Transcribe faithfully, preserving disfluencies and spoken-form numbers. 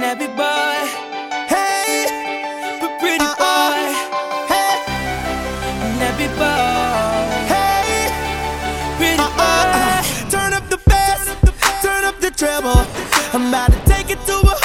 Nappy boy, hey, but pretty Uh-uh. boy, Hey, Nappy boy, hey, pretty uh-uh. boy. Turn up the bass, turn up the treble. I'm about to take it to a